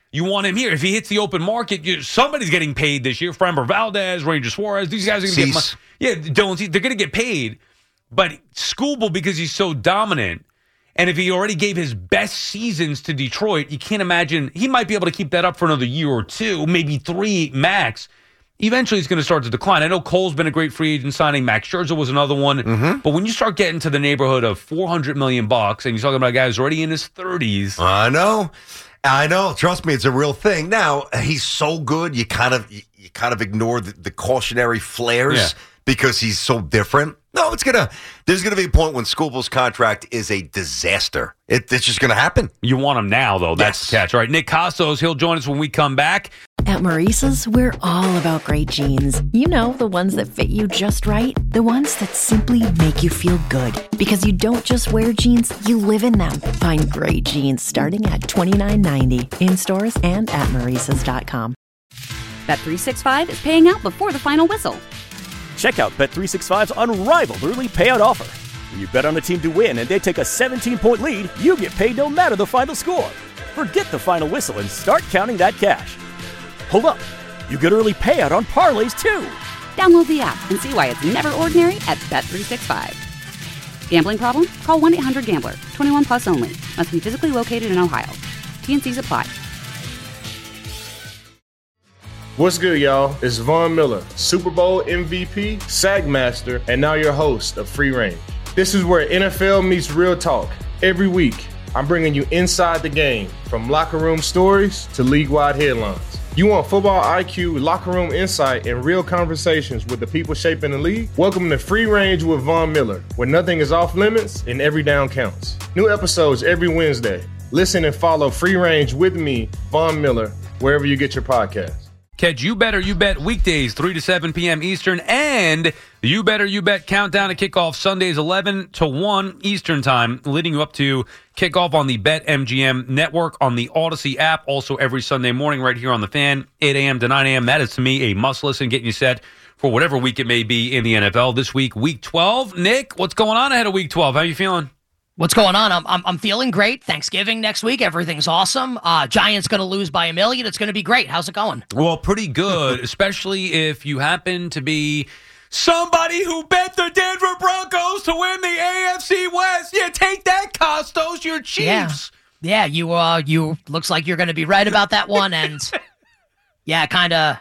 You want him here. If he hits the open market, somebody's getting paid this year. Framber Valdez, Ranger Suarez, these guys are going to get money. Yeah, they're going to get paid. But Skubal, because he's so dominant, and if he already gave his best seasons to Detroit, you can't imagine he might be able to keep that up for another year or two, maybe 3 max. Eventually, it's going to start to decline. I know Cole's been a great free agent signing. Max Scherzer was another one. But when you start getting to the neighborhood of $400 million, and you're talking about a guy who's already in his 30s. I know. Trust me, it's a real thing. Now, he's so good, you kind of ignore the cautionary flares because he's so different. No, there's gonna be a point when Skubal's contract is a disaster. It's just gonna happen. You want him now, though. That's the catch. All right, Nick Costos, he'll join us when we come back. At Maurice's, we're all about great jeans. You know, the ones that fit you just right. The ones that simply make you feel good. Because you don't just wear jeans, you live in them. Find great jeans starting at $29.90 in stores and at Maurice's.com. Bet365 is paying out before the final whistle. Check out Bet365's unrivaled early payout offer. When you bet on a team to win and they take a 17-point lead, you get paid no matter the final score. Forget the final whistle and start counting that cash. Hold up. You get early payout on parlays, too. Download the app and see why it's never ordinary at Bet365. Gambling problem? Call 1-800-GAMBLER. 21 plus only. Must be physically located in Ohio. T&Cs apply. What's good, y'all? It's Von Miller, Super Bowl MVP, SAG Master, and now your host of Free Range. This is where NFL meets real talk. Every week, I'm bringing you inside the game, from locker room stories to league-wide headlines. You want football IQ, locker room insight, and real conversations with the people shaping the league? Welcome to Free Range with Von Miller, where nothing is off limits and every down counts. New episodes every Wednesday. Listen and follow Free Range with me, Von Miller, wherever you get your podcasts. Catch You Better You Bet weekdays 3 to 7 p.m. Eastern and the You Better You Bet countdown to kickoff Sundays 11 to 1 Eastern time, leading you up to kickoff on the BetMGM network on the Odyssey app. Also every Sunday morning right here on the Fan, 8 a.m. to 9 a.m. That is, to me, a must listen, getting you set for whatever week it may be in the NFL. This week, Week 12. Nick, what's going on ahead of Week 12? How you feeling? What's going on? I'm feeling great. Thanksgiving next week. Everything's awesome. Giants going to lose by 1 million. It's going to be great. How's it going? Well, pretty good, especially if you happen to be somebody who bet the Denver Broncos to win the AFC West. Yeah, take that, Costos. You're Chiefs. Yeah, you looks like you're going to be right about that one. And yeah, kind of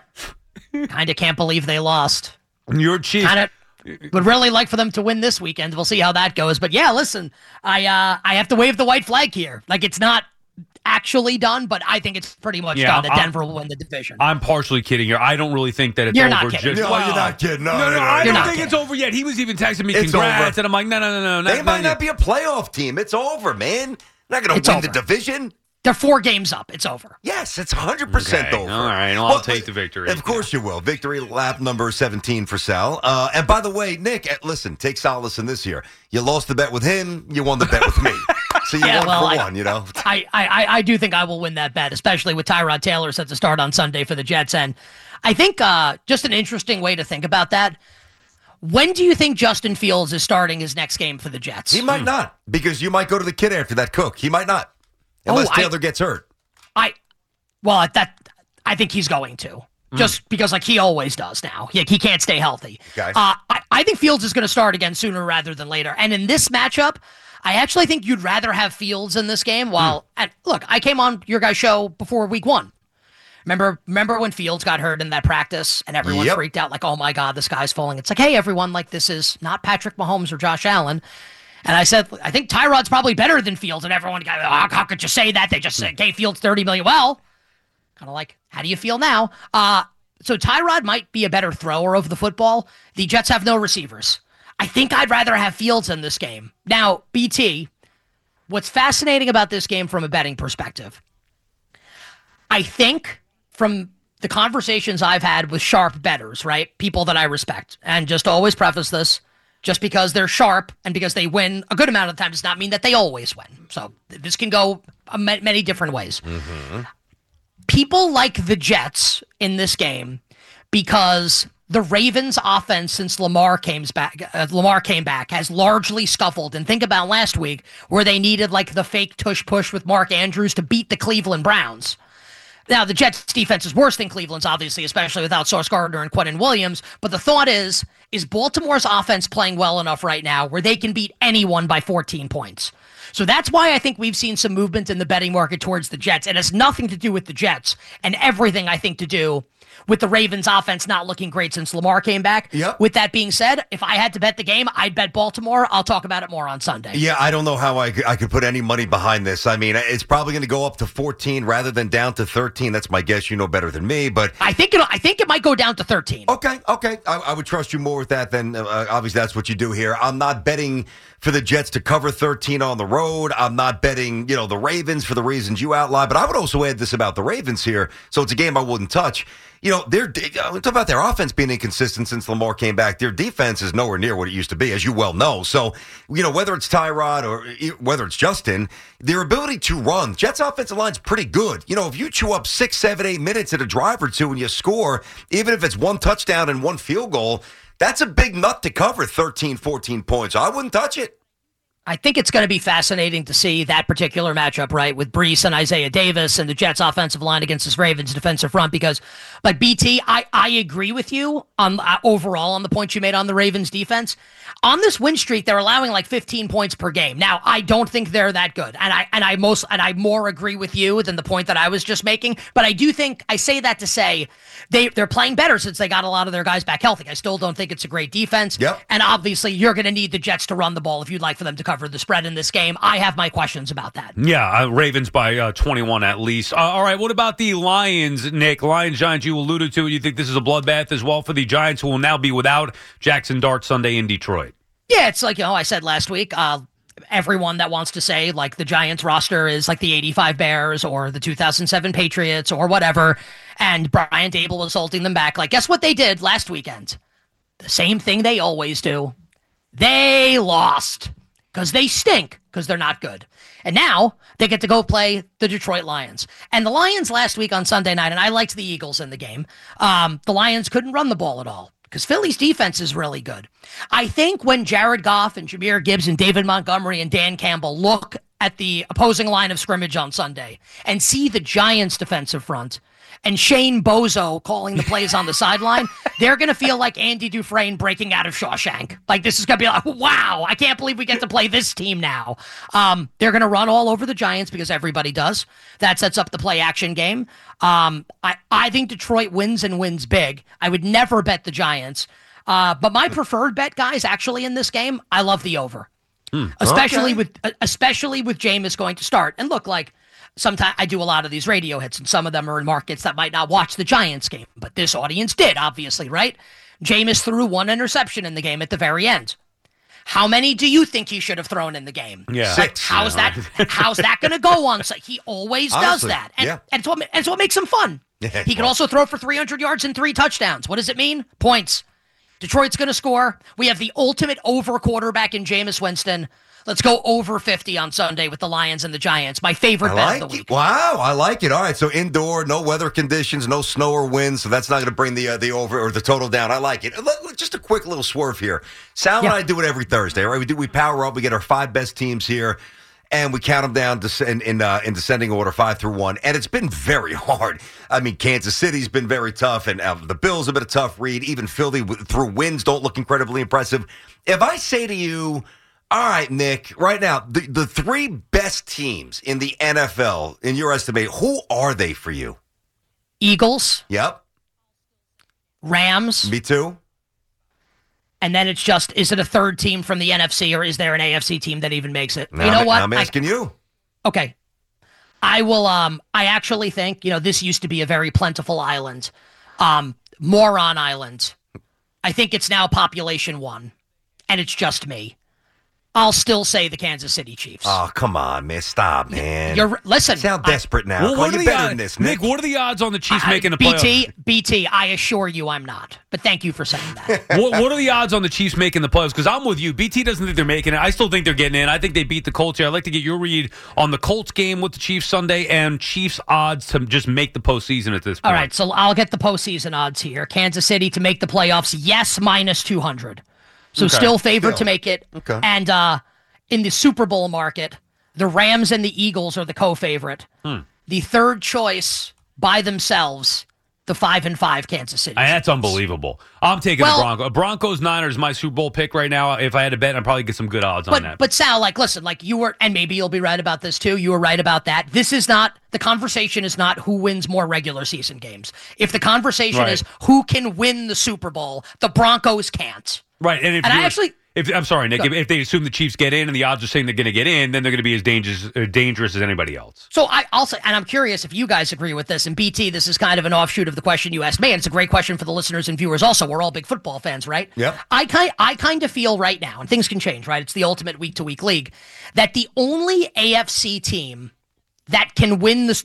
can't believe they lost. You're Chiefs. Would really like for them to win this weekend. We'll see how that goes. But yeah, listen, I have to wave the white flag here. Like, it's not actually done, but I think it's pretty much done that Denver will win the division. I'm partially kidding here. I don't really think that it's You're over. not kidding. No, you're not kidding. No, I don't think it's over yet. He was even texting me congrats, and I'm like, no. They might not be a playoff team. It's over, man. They're not going to win the division. They're 4 games up. It's over. Yes, it's 100% over. All right, well, I'll take the victory. Of course you will. Victory lap number 17 for Sal. And by the way, Nick, listen, take solace in this year. You lost the bet with him. You won the bet with me. So you won for one, you know. I do think I will win that bet, especially with Tyrod Taylor set to start on Sunday for the Jets. And I think just an interesting way to think about that. When do you think Justin Fields is starting his next game for the Jets? He might not, because you might go to the kid after that Cook. He might not. Unless Taylor gets hurt. I think he's going to. Just because, like, he always does now. He can't stay healthy. Okay. I think Fields is going to start again sooner rather than later. And in this matchup, I actually think you'd rather have Fields in this game. And look, I came on your guys' show before Week 1. Remember when Fields got hurt in that practice and everyone freaked out like, oh, my God, the sky's falling. It's like, hey, everyone, like, this is not Patrick Mahomes or Josh Allen. And I said, I think Tyrod's probably better than Fields. And everyone got, how could you say that? They just gave Fields $30 million. Well, kind of like, how do you feel now? So Tyrod might be a better thrower of the football. The Jets have no receivers. I think I'd rather have Fields in this game. Now, BT, what's fascinating about this game from a betting perspective, I think from the conversations I've had with sharp bettors, right? People that I respect. And just always preface this. Just because they're sharp and because they win a good amount of the time does not mean that they always win. So this can go many different ways. Mm-hmm. People like the Jets in this game because the Ravens' offense since Lamar came back has largely scuffled. And think about last week where they needed like the fake tush push with Mark Andrews to beat the Cleveland Browns. Now, the Jets' defense is worse than Cleveland's, obviously, especially without Sauce Gardner and Quentin Williams. But the thought is Baltimore's offense playing well enough right now where they can beat anyone by 14 points? So that's why I think we've seen some movement in the betting market towards the Jets. It has nothing to do with the Jets and everything, I think, to do with the Ravens' offense not looking great since Lamar came back. Yep. With that being said, if I had to bet the game, I'd bet Baltimore. I'll talk about it more on Sunday. Yeah, I don't know how I could put any money behind this. I mean, it's probably going to go up to 14 rather than down to 13. That's my guess. You know better than me, but I think it might go down to 13. Okay. I would trust you more with that than obviously that's what you do here. I'm not betting for the Jets to cover 13 on the road. I'm not betting, the Ravens for the reasons you outlined, but I would also add this about the Ravens here. So it's a game I wouldn't touch. They're talk about their offense being inconsistent since Lamar came back. Their defense is nowhere near what it used to be, as you well know. So, whether it's Tyrod or whether it's Justin, their ability to run, Jets' offensive line's pretty good. If you chew up 6, 7, 8 minutes at a drive or two and you score, even if it's one touchdown and one field goal, that's a big nut to cover 13, 14 points. I wouldn't touch it. I think it's going to be fascinating to see that particular matchup, right, with Brees and Isaiah Davis and the Jets' offensive line against this Ravens defensive front. Because, BT, I agree with you on overall on the points you made on the Ravens defense. On this win streak, they're allowing like 15 points per game. Now, I don't think they're that good, and I more agree with you than the point that I was just making. But I do think I say that to say they're playing better since they got a lot of their guys back healthy. I still don't think it's a great defense. Yep. And obviously, you're going to need the Jets to run the ball if you'd like for them to cover the spread in this game. I have my questions about that. Yeah, Ravens by 21 at least. All right, what about the Lions, Nick? Lions-Giants, you alluded to it. You think this is a bloodbath as well for the Giants, who will now be without Jackson Dart Sunday in Detroit? Yeah, it's like, I said last week, everyone that wants to say, like, the Giants roster is like the 85 Bears or the 2007 Patriots or whatever, and Brian Dable was holding them back. Like, guess what they did last weekend? The same thing they always do. They lost. Because they stink, because they're not good. And now they get to go play the Detroit Lions. And the Lions last week on Sunday night, and I liked the Eagles in the game, the Lions couldn't run the ball at all because Philly's defense is really good. I think when Jared Goff and Jahmyr Gibbs and David Montgomery and Dan Campbell look at the opposing line of scrimmage on Sunday and see the Giants' defensive front, and Shane Bozo calling the plays on the sideline, they're going to feel like Andy Dufresne breaking out of Shawshank. Like, this is going to be like, wow, I can't believe we get to play this team now. They're going to run all over the Giants because everybody does. That sets up the play-action game. I think Detroit wins and wins big. I would never bet the Giants. But my preferred bet, guys, actually in this game, I love the over. Especially with Jameis going to start. And look, like, sometimes I do a lot of these radio hits, and some of them are in markets that might not watch the Giants game, but this audience did, obviously, right? Jameis threw one interception in the game at the very end. How many do you think he should have thrown in the game? Yeah. 6. How's that going to go on? He always does that. And it's what makes him fun. He can also throw for 300 yards and 3 touchdowns. What does it mean? Points. Detroit's going to score. We have the ultimate over quarterback in Jameis Winston. Let's go over 50 on Sunday with the Lions and the Giants. My favorite bet of the week. Wow, I like it. All right, so indoor, no weather conditions, no snow or wind, so that's not going to bring the over or the total down. I like it. Just a quick little swerve here. Sal and I do it every Thursday, right? We power up. We get our 5 best teams here, and we count them down in descending order, 5 through 1. And it's been very hard. I mean, Kansas City's been very tough, and the Bills have been a tough read. Even Philly through wins don't look incredibly impressive. If I say to you, all right, Nick, right now, the 3 best teams in the NFL, in your estimate, who are they for you? Eagles. Yep. Rams. Me too. And then it's just, is it a third team from the NFC, or is there an AFC team that even makes it? Now, you know what? I'm asking you. Okay. I will, I actually think, this used to be a very plentiful island. Moron Island. I think it's now population 1, and it's just me. I'll still say the Kansas City Chiefs. Oh, come on, man. Stop, man. Listen. You sound desperate now. Well, what are you're the better odds, than this, Nick, what are the odds on the Chiefs making the playoffs? BT, I assure you I'm not. But thank you for saying that. What are the odds on the Chiefs making the playoffs? Because I'm with you. BT doesn't think they're making it. I still think they're getting in. I think they beat the Colts here. I'd like to get your read on the Colts game with the Chiefs Sunday and Chiefs odds to just make the postseason at this point. All right, so I'll get the postseason odds here. Kansas City to make the playoffs, yes, minus 200. So still favored to make it. Okay. And in the Super Bowl market, the Rams and the Eagles are the co-favorite. The third choice by themselves the 5-5 Kansas City. That's unbelievable. I'm taking the Broncos. Broncos Niners, my Super Bowl pick right now. If I had to bet, I'd probably get some good odds on that. But Sal, listen, you were, and maybe you'll be right about this too. You were right about that. This is not, the conversation is not who wins more regular season games. If the conversation is who can win the Super Bowl, the Broncos can't. Right, I'm sorry, Nick. If they assume the Chiefs get in and the odds are saying they're going to get in, then they're going to be as dangerous as anybody else. So I'll say, and I'm curious if you guys agree with this. And BT, this is kind of an offshoot of the question you asked me, and it's a great question for the listeners and viewers. Also, we're all big football fans, right? Yep. I kind of feel right now, and things can change, right? It's the ultimate week-to-week league, that the only AFC team that can win this,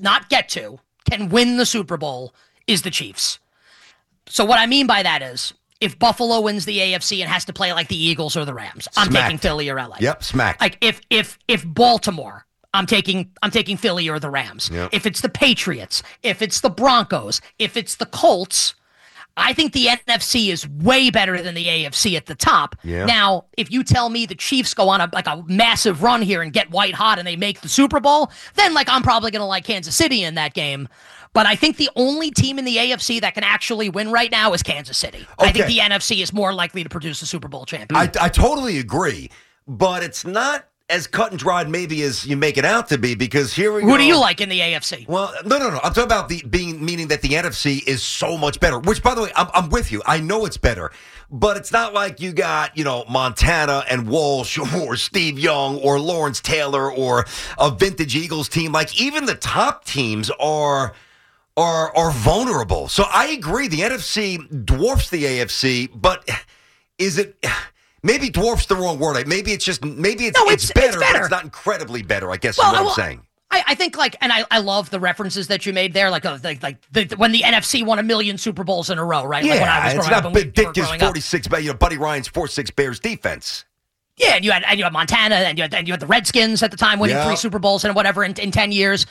can win the Super Bowl is the Chiefs. So what I mean by that is, if Buffalo wins the AFC and has to play like the Eagles or the Rams, I'm taking Philly or LA. Yep, smacked. Like if Baltimore, I'm taking Philly or the Rams. Yep. If it's the Patriots, if it's the Broncos, if it's the Colts, I think the NFC is way better than the AFC at the top. Yeah. Now, if you tell me the Chiefs go on a massive run here and get white hot and they make the Super Bowl, then I'm probably going to like Kansas City in that game. But I think the only team in the AFC that can actually win right now is Kansas City. Okay. I think the NFC is more likely to produce a Super Bowl champion. I totally agree, but it's not as cut and dried maybe as you make it out to be, because here we go. Who do you like in the AFC? Well, no. I'm talking about meaning that the NFC is so much better, which, by the way, I'm with you. I know it's better, but it's not like you got, Montana and Walsh or Steve Young or Lawrence Taylor or a vintage Eagles team. Like, even the top teams are vulnerable. So I agree. The NFC dwarfs the AFC, but is it maybe dwarfs the wrong word? Maybe it's better, but it's not incredibly better, I guess is what I'm saying. I think and I love the references that you made there, when the NFC won 1 million Super Bowls in a row, right? Yeah, it's not Dick's 46, Buddy Ryan's 4-6 Bears defense. Yeah, and you had Montana, and you had the Redskins at the time winning 3 Super Bowls and whatever in 10 years.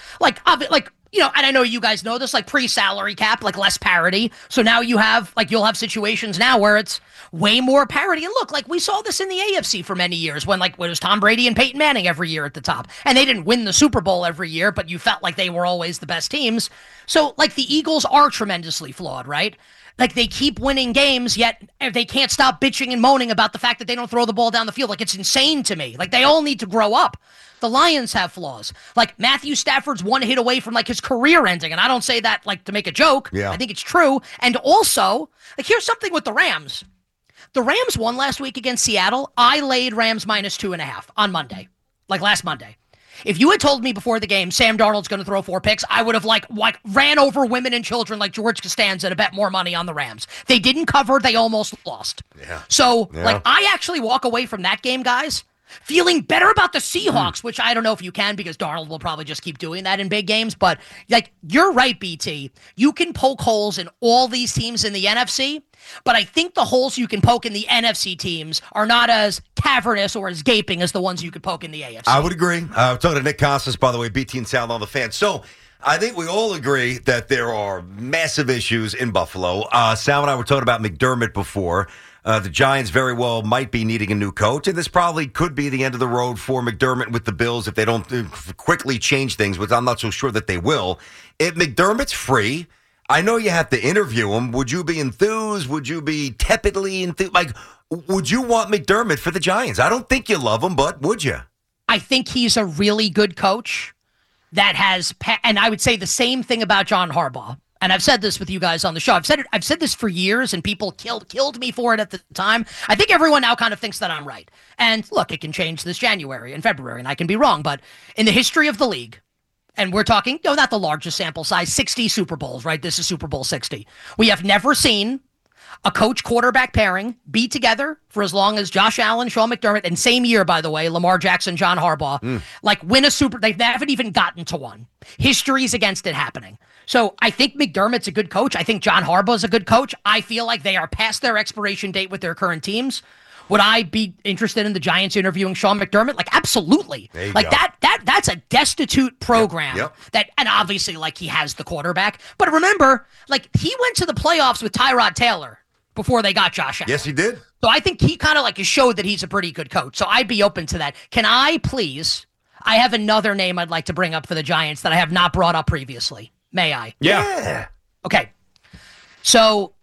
And I know you guys know this, pre-salary cap, less parity. So now you'll have situations now where it's way more parity. And look, we saw this in the AFC for many years when it was Tom Brady and Peyton Manning every year at the top. And they didn't win the Super Bowl every year, but you felt like they were always the best teams. So, the Eagles are tremendously flawed, right? They keep winning games, yet they can't stop bitching and moaning about the fact that they don't throw the ball down the field. It's insane to me. They all need to grow up. The Lions have flaws. Matthew Stafford's one hit away from his career ending, and I don't say that to make a joke. Yeah. I think it's true. And also, here's something with the Rams. The Rams won last week against Seattle. I laid Rams -2.5 on Monday, last Monday. If you had told me before the game Sam Darnold's going to throw 4 picks, I would have ran over women and children like George Costanza to bet more money on the Rams. They didn't cover. They almost lost. Yeah. So, I actually walk away from that game, guys, feeling better about the Seahawks, which I don't know if you can, because Darnold will probably just keep doing that in big games. But you're right, BT. You can poke holes in all these teams in the NFC, but I think the holes you can poke in the NFC teams are not as cavernous or as gaping as the ones you could poke in the AFC. I would agree. I'm talking to Nick Costas, by the way, BT and Sal on the Fan. So I think we all agree that there are massive issues in Buffalo. Sal and I were talking about McDermott before. The Giants very well might be needing a new coach, and this probably could be the end of the road for McDermott with the Bills if they don't quickly change things, which I'm not so sure that they will. If McDermott's free, I know you have to interview him. Would you be enthused? Would you be tepidly enthused? Would you want McDermott for the Giants? I don't think you love him, but would you? I think he's a really good coach that has, and I would say the same thing about John Harbaugh. And I've said this with you guys on the show. I've said this for years, and people killed me for it at the time. I think everyone now kind of thinks that I'm right. And look, it can change this January and February, and I can be wrong. But in the history of the league, and we're talking, not the largest sample size, 60 Super Bowls, right? This is Super Bowl 60. We have never seen a coach-quarterback pairing be together for as long as Josh Allen, Sean McDermott, and same year, by the way, Lamar Jackson, John Harbaugh, win a Super. They haven't even gotten to one. History's against it happening. So I think McDermott's a good coach. I think John Harbaugh's a good coach. I feel like they are past their expiration date with their current teams. Would I be interested in the Giants interviewing Sean McDermott? Absolutely. That's a destitute program. Yep. That, and obviously, he has the quarterback. But remember, he went to the playoffs with Tyrod Taylor before they got Josh Allen. Yes, he did. So I think he kind of showed that he's a pretty good coach. So I'd be open to that. Can I please? I have another name I'd like to bring up for the Giants that I have not brought up previously. May I? Yeah. Okay. So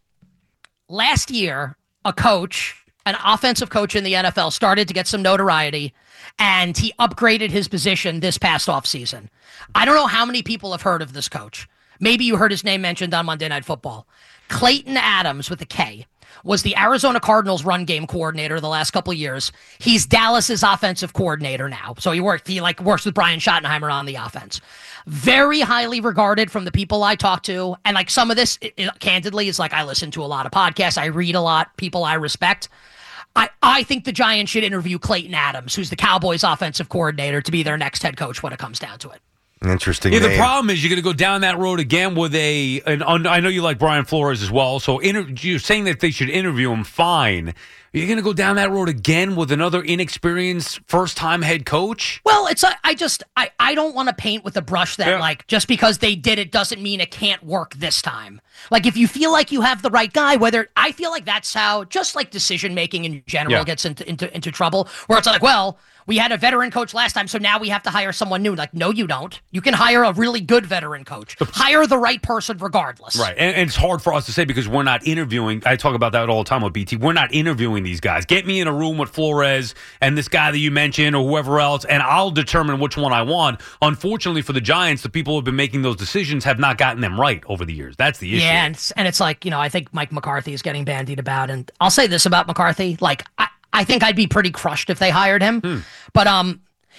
last year, an offensive coach in the NFL, started to get some notoriety, and he upgraded his position this past offseason. I don't know how many people have heard of this coach. Maybe you heard his name mentioned on Monday Night Football. Clayton Adams with a K was the Arizona Cardinals run game coordinator the last couple of years. He's Dallas's offensive coordinator now. So he works with Brian Schottenheimer on the offense. Very highly regarded from the people I talk to. And like some of this, candidly, is like I listen to a lot of podcasts. I read a lot, people I respect. I think the Giants should interview Clayton Adams, who's the Cowboys offensive coordinator, to be their next head coach when it comes down to it. Interesting. Yeah, name. the problem is you're going to go down that road again with I know you like Brian Flores as well, so you're saying that they should interview him, fine. You're going to go down that road again with another inexperienced first-time head coach? Well, I don't want to paint with a brush that, like, just because they did it doesn't mean it can't work this time. Like, if you feel like you have the right guy, I feel like that's how, just like decision-making in general gets into trouble, where it's like, well, we had a veteran coach last time, so now we have to hire someone new. Like, no, you don't. You can hire a really good veteran coach. Hire the right person regardless. Right, and it's hard for us to say because we're not interviewing. I talk about that all the time with BT. We're not interviewing these guys. Get me in a room with Flores and this guy that you mentioned or whoever else, and I'll determine which one I want. Unfortunately for the Giants, the people who have been making those decisions have not gotten them right over the years. That's the issue. Yeah, and it's like, I think Mike McCarthy is getting bandied about. And I'll say this about McCarthy. Like, I think I'd be pretty crushed if they hired him. But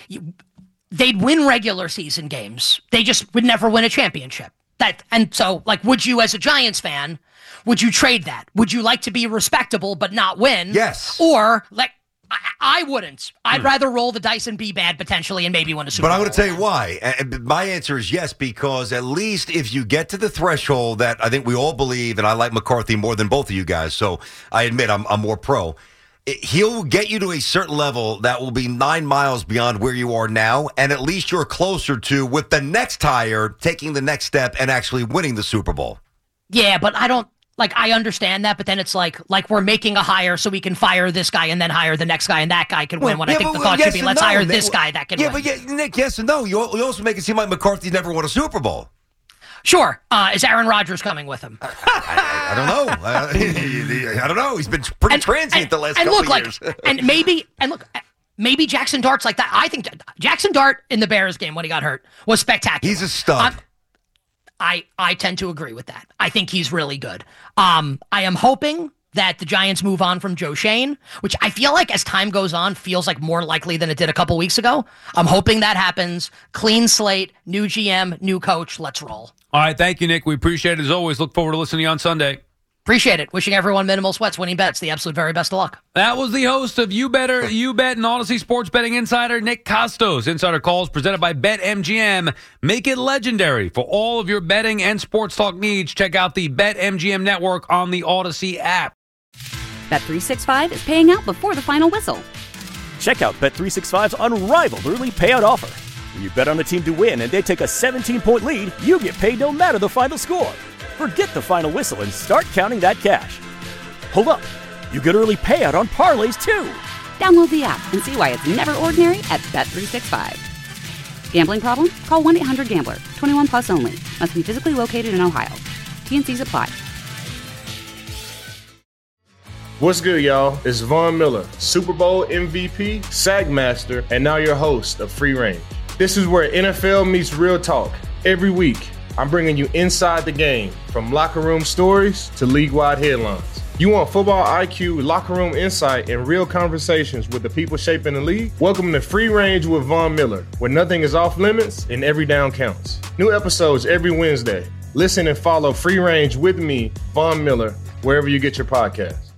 they'd win regular season games. They just would never win a championship. And so, like, would you, as a Giants fan, would you trade that? Would you like to be respectable but not win? Yes. Or, like, I wouldn't. I'd rather roll the dice and be bad potentially and maybe win a Super Bowl. But I'm going to tell you why. And my answer is yes, because at least if you get to the threshold that I think we all believe, and I like McCarthy more than both of you guys, so I admit I'm more pro. He'll get you to a certain level that will be 9 miles beyond where you are now, and at least you're closer to, with the next hire, taking the next step and actually winning the Super Bowl. Yeah, but I don't, like, I understand that, but then it's like we're making a hire so we can fire this guy and then hire the next guy and that guy can win. When I think the thought should be, let's hire this guy that can win. But Nick, yes and no. You also make it seem like McCarthy's never won a Super Bowl. Sure. Is Aaron Rodgers coming with him? I don't know. I don't know. He's been pretty transient the last couple of years. Maybe Jackson Dart's like that. I think Jackson Dart in the Bears game when he got hurt was spectacular. He's a stud. I tend to agree with that. I think he's really good. I am hoping that the Giants move on from Joe Shane, which I feel like as time goes on feels like more likely than it did a couple weeks ago. I'm hoping that happens. Clean slate, new GM, new coach. Let's roll. All right, thank you, Nick. We appreciate it as always. Look forward to listening to you on Sunday. Appreciate it. Wishing everyone minimal sweats, winning bets. The absolute very best of luck. That was the host of You Better, You Bet, and Odyssey Sports Betting Insider, Nick Costos. Insider Calls presented by BetMGM. Make it legendary. For all of your betting and sports talk needs, check out the BetMGM network on the Odyssey app. Bet365 is paying out before the final whistle. Check out Bet365's unrivaled early payout offer. When you bet on a team to win and they take a 17-point lead, you get paid no matter the final score. Forget the final whistle and start counting that cash. Hold up. You get early payout on parlays, too. Download the app and see why it's never ordinary at Bet365. Gambling problem? Call 1-800-GAMBLER. 21 plus only. Must be physically located in Ohio. T&Cs apply. What's good, y'all? It's Von Miller, Super Bowl MVP, SAG Master, and now your host of Free Range. This is where NFL meets real talk. Every week, I'm bringing you inside the game, from locker room stories to league-wide headlines. You want football IQ, locker room insight, and real conversations with the people shaping the league? Welcome to Free Range with Von Miller, where nothing is off limits and every down counts. New episodes every Wednesday. Listen and follow Free Range with me, Von Miller, wherever you get your podcasts.